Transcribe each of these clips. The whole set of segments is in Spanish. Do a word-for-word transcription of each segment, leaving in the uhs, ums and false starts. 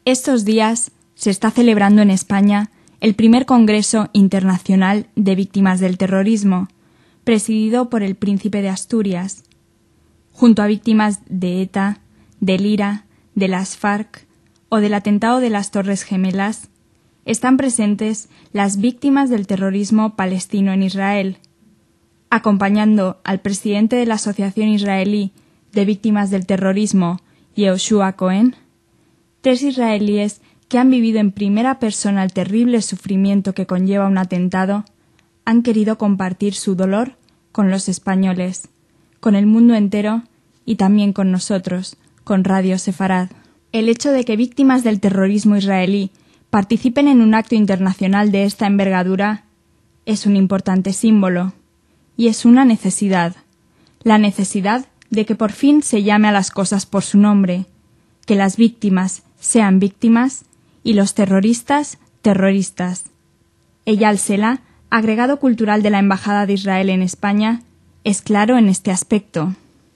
Estos días se está celebrando en España el primer Congreso Internacional de Víctimas del Terrorismo, presidido por el Príncipe de Asturias. Junto a víctimas de ETA, del IRA, de las FARC o del atentado de las Torres Gemelas, están presentes las víctimas del terrorismo palestino en Israel, acompañando al presidente de la Asociación Israelí de Víctimas del Terrorismo, Yehoshua Cohen, tres israelíes que han vivido en primera persona el terrible sufrimiento que conlleva un atentado, han querido compartir su dolor con los españoles, con el mundo entero y también con nosotros, con Radio Sefarad. El hecho de que víctimas del terrorismo israelí participen en un acto internacional de esta envergadura es un importante símbolo y es una necesidad, la necesidad de que por fin se llame a las cosas por su nombre, que las víctimas sean víctimas y los terroristas, terroristas. Eyal Sela, agregado cultural de la Embajada de Israel en España, es claro en este aspecto.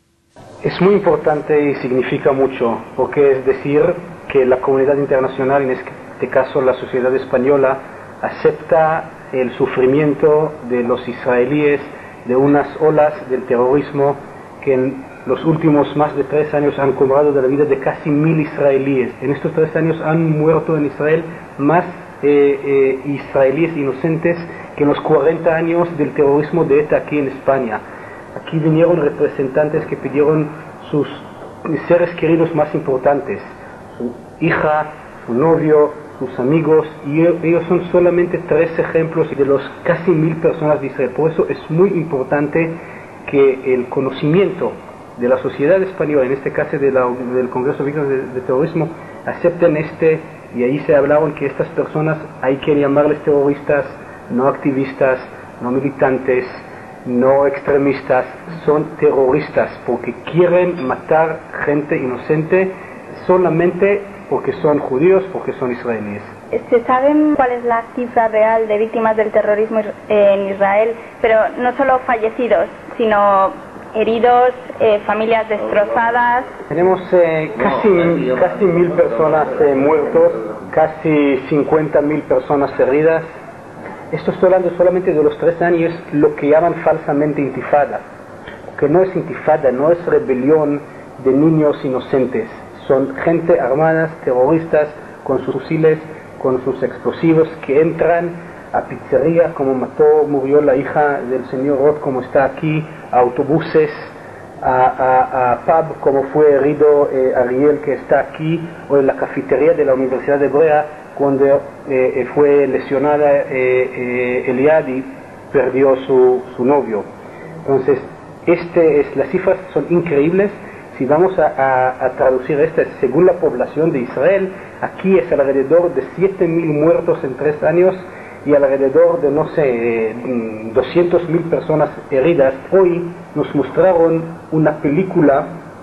Es muy importante y significa mucho, porque es decir que la comunidad internacional, en este caso la sociedad española, acepta el sufrimiento de los israelíes de unas olas del terrorismo que en los últimos más de tres años han cobrado de la vida de casi mil israelíes. En estos tres años han muerto en Israel más eh, eh, israelíes inocentes que en los cuarenta años del terrorismo de ETA aquí en España. Aquí vinieron representantes que pidieron sus seres queridos más importantes, su hija, su novio, sus amigos, y ellos son solamente tres ejemplos de los casi mil personas de Israel. Por eso es muy importante que el conocimiento de la sociedad española, en este caso de la, del Congreso de Víctimas de, de Terrorismo, acepten este, y ahí se hablaron que estas personas hay que llamarles terroristas, no activistas, no militantes, no extremistas, son terroristas porque quieren matar gente inocente solamente porque son judíos, porque son israelíes. ¿Se sabe cuál es la cifra real de víctimas del terrorismo en Israel? Pero no solo fallecidos, sino heridos, eh, familias destrozadas. Tenemos eh, casi, casi mil personas eh, muertos, casi cincuenta mil personas heridas. Esto estoy hablando solamente de los tres años, lo que llaman falsamente intifada, que no es intifada, no es rebelión de niños inocentes, son gente armadas, terroristas, con sus fusiles, con sus explosivos, que entran a pizzerías, como mató, murió la hija del señor Roth, como está aquí, a autobuses, a, a, a pub, como fue herido eh, Ariel, que está aquí, o en la cafetería de la Universidad de Hebrea, cuando eh, fue lesionada eh, eh, Eliad y perdió su, su novio. Entonces, este es, las cifras son increíbles. Si vamos a, a, a traducir estas según la población de Israel, aquí es alrededor de siete mil muertos en tres años y alrededor de, no sé, doscientas mil personas heridas. Hoy nos mostraron una película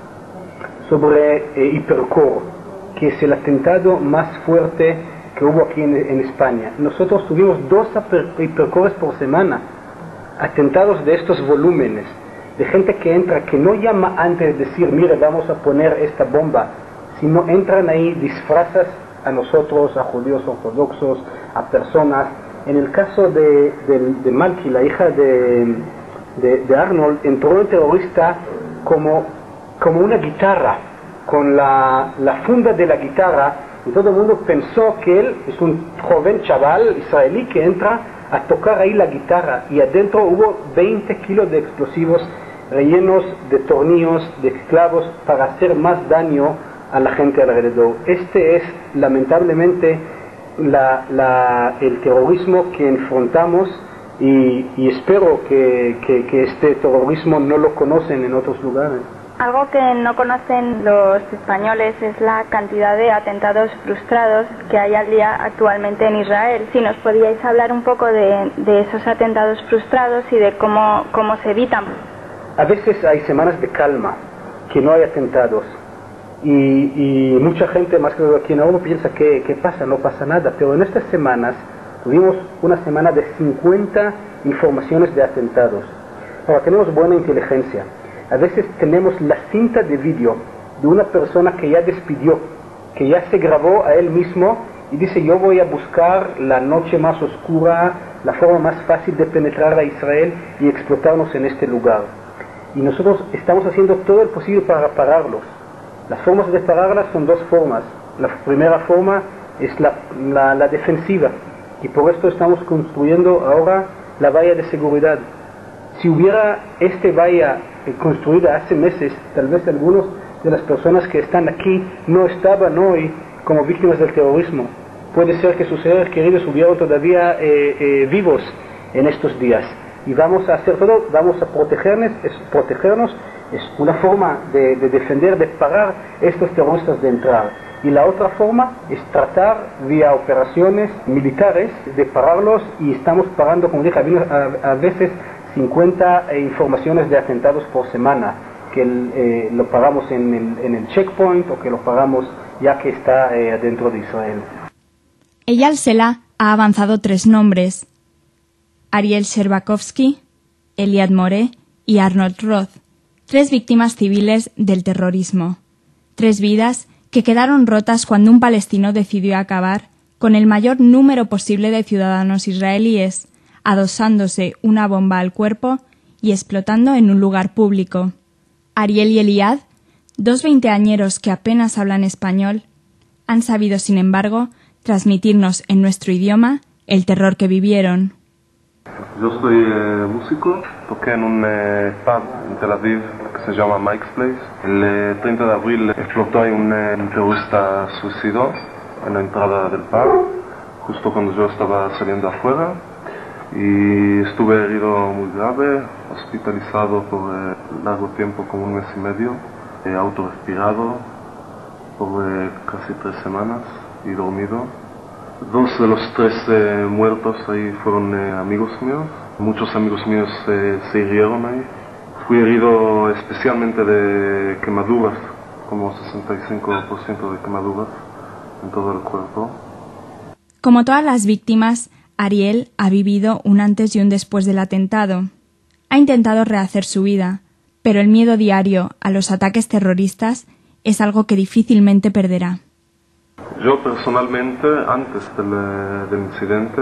sobre eh, Hipercor, que es el atentado más fuerte que hubo aquí en, en España. Nosotros tuvimos dos hipercores por semana, atentados de estos volúmenes, de gente que entra, que no llama antes de decir, mire, vamos a poner esta bomba, sino entran ahí, disfrazas a nosotros, a judíos ortodoxos, a personas. En el caso de, de, de Malki, la hija de, de, de Arnold, entró el terrorista como, como una guitarra, con la, la funda de la guitarra, y todo el mundo pensó que él es un joven chaval israelí que entra a tocar ahí la guitarra, y adentro hubo veinte kilos de explosivos rellenos de tornillos, de clavos, para hacer más daño a la gente alrededor. Este es lamentablemente la, la, el terrorismo que enfrentamos, y, y espero que, que, que este terrorismo no lo conocen en otros lugares. Algo que no conocen los españoles es la cantidad de atentados frustrados que hay al día actualmente en Israel. Si nos podíais hablar un poco de, de esos atentados frustrados y de cómo, cómo se evitan. A veces hay semanas de calma, que no hay atentados, y, y mucha gente, más que aquí en Europa, piensa que, que pasa, no pasa nada, pero en estas semanas tuvimos una semana de cincuenta informaciones de atentados. Ahora, tenemos buena inteligencia. A veces tenemos la cinta de vídeo de una persona que ya despidió que ya se grabó a él mismo y dice: yo voy a buscar la noche más oscura, la forma más fácil de penetrar a Israel y explotarnos en este lugar. Y nosotros estamos haciendo todo el posible para pararlos. Las formas de pararlas son dos formas. La primera forma es la, la, la defensiva, y por esto estamos construyendo ahora la valla de seguridad. Si hubiera este valla eh, construida hace meses, tal vez algunos de las personas que están aquí no estaban hoy como víctimas del terrorismo. Puede ser que sus seres queridos hubieran todavía eh, eh, vivos en estos días. Y vamos a hacer todo, vamos a protegernos, es, protegernos, es una forma de, de defender, de parar estos terroristas de entrar. Y la otra forma es tratar vía operaciones militares de pararlos, y estamos parando, como dije, a, a veces cincuenta eh, informaciones de atentados por semana, que eh, lo pagamos en el, en el checkpoint, o que lo pagamos ya que está eh, dentro de Israel. Eyal Selah ha avanzado tres nombres: Ariel Sherbakovsky, Eliad More y Arnold Roth, tres víctimas civiles del terrorismo, tres vidas que quedaron rotas cuando un palestino decidió acabar con el mayor número posible de ciudadanos israelíes, adosándose una bomba al cuerpo y explotando en un lugar público. Ariel y Eliad, dos veinteañeros que apenas hablan español, han sabido, sin embargo, transmitirnos en nuestro idioma el terror que vivieron. Yo soy eh, músico, toqué en un eh, pub en Tel Aviv que se llama Mike's Place. El eh, treinta de abril explotó ahí un, eh, un terrorista suicidó en la entrada del pub, justo cuando yo estaba saliendo afuera, y estuve herido muy grave, hospitalizado por eh, largo tiempo, como un mes y medio, eh, autorrespirado por eh, casi tres semanas y dormido. Dos de los tres eh, muertos ahí fueron eh, amigos míos. Muchos amigos míos eh, se hirieron ahí. Fui herido especialmente de quemaduras, como sesenta y cinco por ciento de quemaduras en todo el cuerpo. Como todas las víctimas, Ariel ha vivido un antes y un después del atentado. Ha intentado rehacer su vida, pero el miedo diario a los ataques terroristas es algo que difícilmente perderá. Yo personalmente, antes del, del incidente,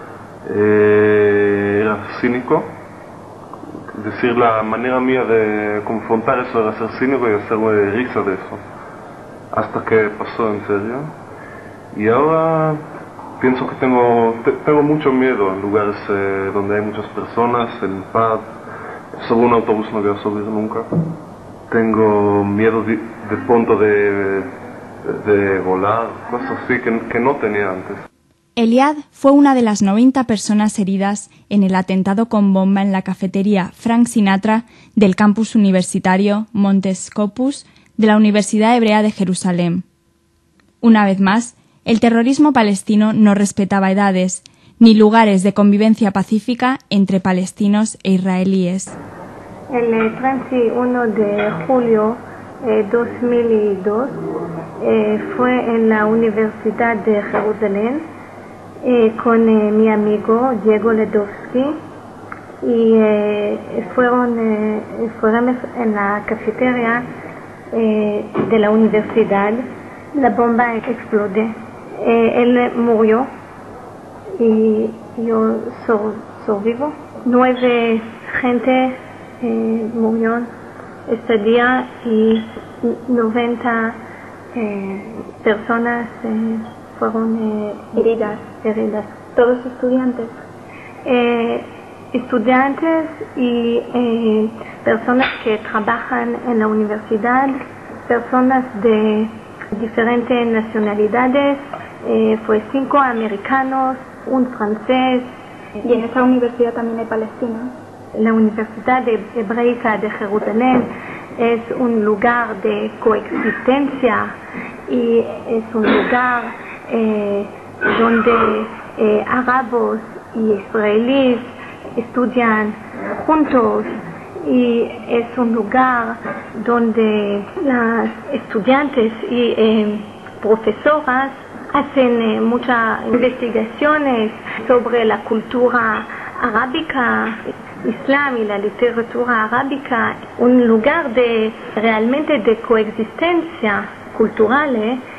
eh, era cínico. Es decir, la manera mía de confrontar eso era ser cínico y hacerme risa de eso. Hasta que pasó en serio. Y ahora pienso que tengo, te, tengo mucho miedo en lugares eh, donde hay muchas personas, en pub. Sobre un autobús no voy a subir nunca. Tengo miedo de, de punto de... de volar, cosas así que, que no tenía antes. Eliad fue una de las noventa personas heridas en el atentado con bomba en la cafetería Frank Sinatra del campus universitario Montes Scopus de la Universidad Hebrea de Jerusalén. Una vez más, el terrorismo palestino no respetaba edades ni lugares de convivencia pacífica entre palestinos e israelíes. El treinta y uno de julio de dos mil dos eh, fue en la Universidad de Jerusalén eh, con eh, mi amigo Diego Ledowski, y eh, fueron, eh, fuéramos en la cafetería eh, de la universidad. La bomba explotó, eh, él murió y yo so, sobrevivo. Nueve gente eh, murió este día y noventa eh, personas eh, fueron eh, heridas, heridas. ¿Todos estudiantes? Eh, estudiantes y eh, personas que trabajan en la universidad, personas de diferentes nacionalidades, eh, fue cinco americanos, un francés. ¿Y en esa universidad también hay palestinos? La Universidad Hebreica de Jerusalén es un lugar de coexistencia y es un lugar eh, donde eh, árabes y israelíes estudian juntos, y es un lugar donde las estudiantes y eh, profesoras hacen eh, muchas investigaciones sobre la cultura arábica, Islam y la literatura arábica, un lugar de realmente de coexistencia cultural, eh,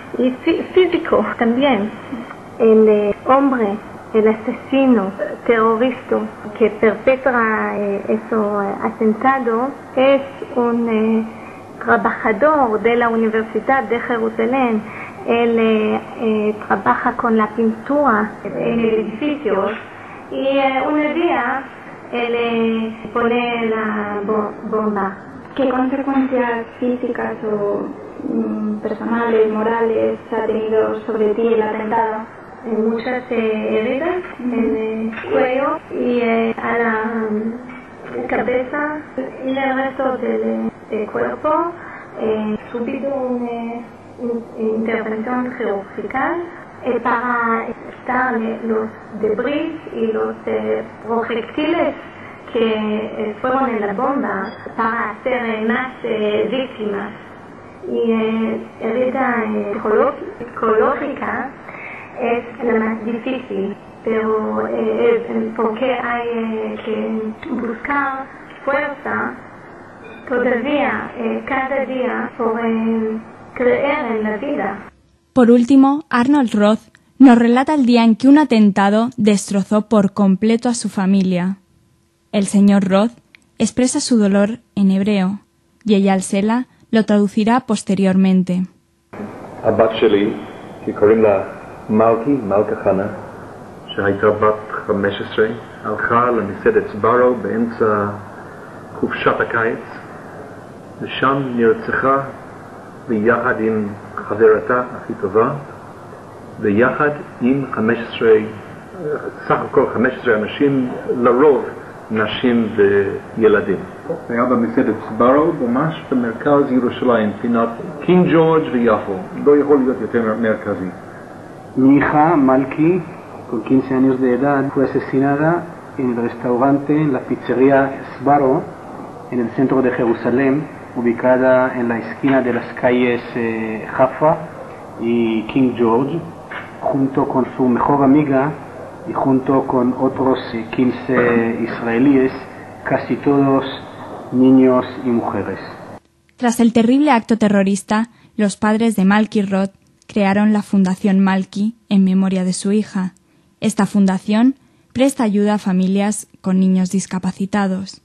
y fí- físico también. El eh, hombre, el asesino terrorista que perpetra eh, ese eh, atentado es un eh, trabajador de la Universidad de Jerusalén. Él eh, eh, trabaja con la pintura en edificios y eh, un día él eh, pone la bo- bomba. ¿Qué consecuencias físicas o mm, personales, morales ha tenido sobre ti el atentado? Eh, muchas eh, heridas en el cuello y eh, a la um, cabeza y el resto del, del cuerpo. Eh, subido una in- intervención quirúrgica eh, para quitar los debris y los eh, proyectiles que eh, fueron en la bomba para hacer eh, más eh, víctimas. Y eh, herida eh, psicológica es la más difícil, pero eh, eh, porque hay eh, que buscar fuerza todavía, eh, cada día, por eh, creer en la vida. Por último, Arnold Roth nos relata el día en que un atentado destrozó por completo a su familia. El señor Roth expresa su dolor en hebreo y Eyal Sela lo traducirá posteriormente. הבת שלי, שקוראים לה מלכי, מלכה חנה, שהייתה בת חמש עשרה, הלכה למסעדת סברו באמצע חופשת הקיץ, ושם נרצחה ביחד עם חברתה הכי טובה, ביחד עם חמש עשרה, סך הכל חמש עשרה אנשים, לרוב נשים וילדים. זה היה במסעדת סברו, ממש במרכז ירושלים, פינת קינג ג'ורג' ויפו. לא יכול להיות יותר מרכזי. Mi hija, Malki, con quince años de edad, fue asesinada en el restaurante, en la pizzería Sbarro, en el centro de Jerusalén, ubicada en la esquina de las calles eh, Jaffa y King George, junto con su mejor amiga y junto con otros eh, quince israelíes, casi todos niños y mujeres. Tras el terrible acto terrorista, los padres de Malki Roth crearon la Fundación Malki en memoria de su hija. Esta fundación presta ayuda a familias con niños discapacitados.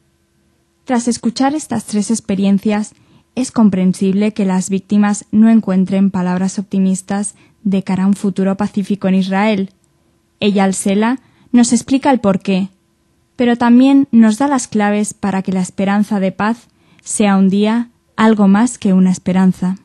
Tras escuchar estas tres experiencias, es comprensible que las víctimas no encuentren palabras optimistas de cara a un futuro pacífico en Israel. Eyal Sela nos explica el porqué, pero también nos da las claves para que la esperanza de paz sea un día algo más que una esperanza.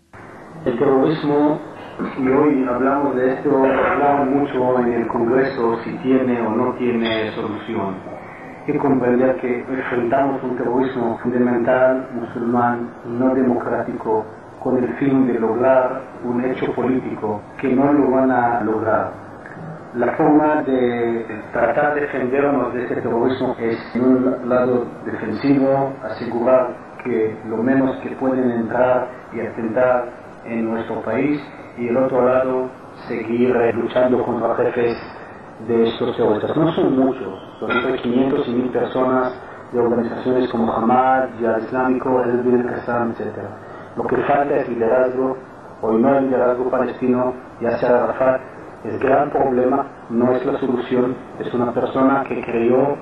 El terrorismo, y hoy hablamos de esto, hablamos mucho en el Congreso si tiene o no tiene solución. Hay que comprender que enfrentamos un terrorismo fundamental, musulmán, no democrático, con el fin de lograr un hecho político que no lo van a lograr. La forma de tratar de defendernos de este terrorismo es, en un lado defensivo, asegurar que lo menos que pueden entrar y atentar en nuestro país, y el otro lado seguir eh, luchando contra jefes de estos terroristas. No son muchos, son entre quinientos y mil personas de organizaciones como Hamas, Jihad Islámico, el Din al-Qassam, etcétera. Lo que falta es liderazgo, hoy no hay liderazgo palestino, ya sea Arafat. El gran problema no es la solución, es una persona que creó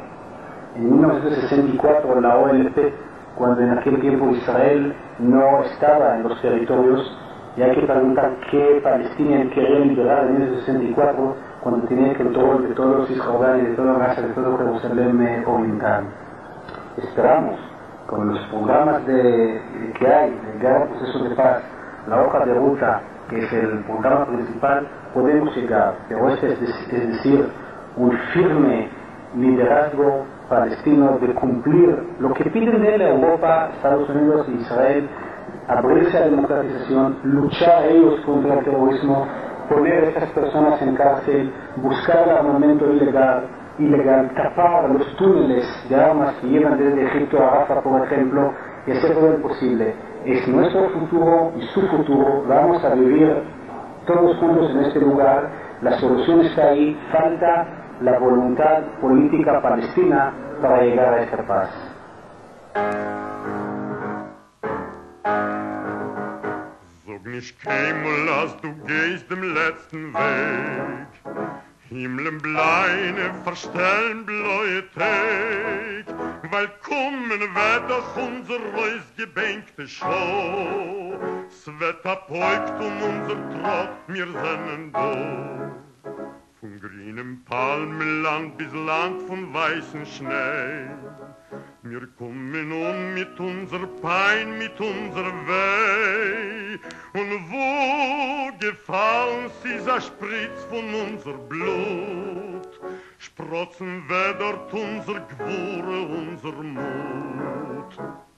en mil novecientos sesenta y cuatro en la O L P, cuando en aquel tiempo Israel no estaba en los territorios. Y hay que preguntar qué palestinos querían liberar en mil novecientos sesenta y cuatro, cuando tenía el control de todos los Cisjordania, de toda Gaza, de todo Jerusalén oriental. Esperamos, con los programas de, que hay, el gran proceso de paz, la hoja de ruta, que es el programa principal, podemos llegar. Pero este es, es decir, un firme liderazgo palestino de cumplir lo que piden de él Europa, Estados Unidos y Israel, abrirse a la democratización, luchar ellos contra el terrorismo, poner a estas personas en cárcel, buscar el armamento ilegal, ilegal, tapar los túneles de armas que llevan desde Egipto a Rafa, por ejemplo, y hacer todo lo posible. Es nuestro futuro y su futuro, vamos a vivir todos juntos en este lugar, la solución está ahí, falta la voluntad política palestina para llegar a esta paz. The Sag nicht keinmal, als du gehst dem letzten Weg. Himmeln bleine verstellen bläue Tag, weil kommen wird doch unser reusgebänkte Show. Es wird abheugt um unser Trott, wir sinnen da. Von grünem Palmenland bis Land von weißen Schnee. Wir kommen um mit unser Pein, mit unser Weh. Und wo gefallen sie, sa Spritz von unser Blut, sprotzen wir dort unser Gwure, unser Mut.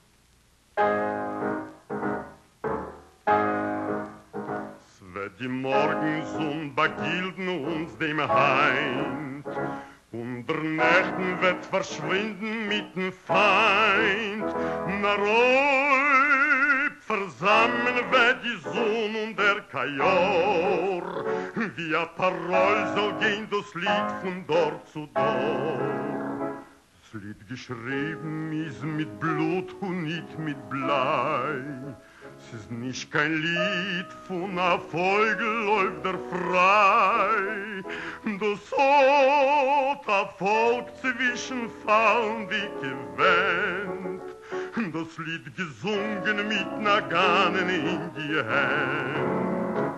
Es wird die Morgensonne begilden uns dem Heint, und der Nächten wird verschwinden mit dem Feind. Na Räub versammeln wird die Sonne und der Kajor, wie a Parol soll gehen das Lied von dort zu dort. Das Lied geschrieben ist mit Blut und nicht mit Blei. Es ist nicht kein Lied von a Vogel läuft er frei. Das hat a Volk zwischen fallen dicke Wend. Das Lied gesungen mit Naganen in die Hand.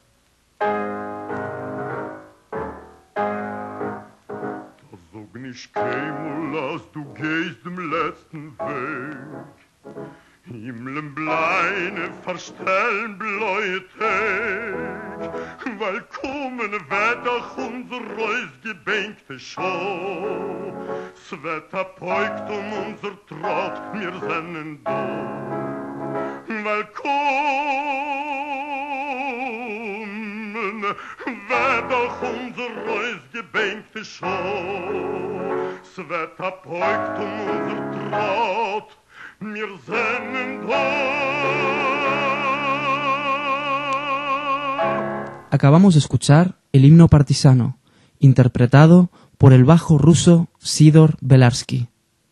Da sag nicht keinmal, als du gehst dem letzten Weg. Himmeln bleine verstellen bläue Tag, weil kommen wird doch unser reusgebänkte Show. Es wird abheugt um unser Trott, wir sinnen da. Weil kommen wird doch unser reusgebänkte Show. Es wird abheugt um unser Trott, mir sinnen da. Acabamos de escuchar el himno partisano, interpretado por el bajo ruso Sidor Belarsky.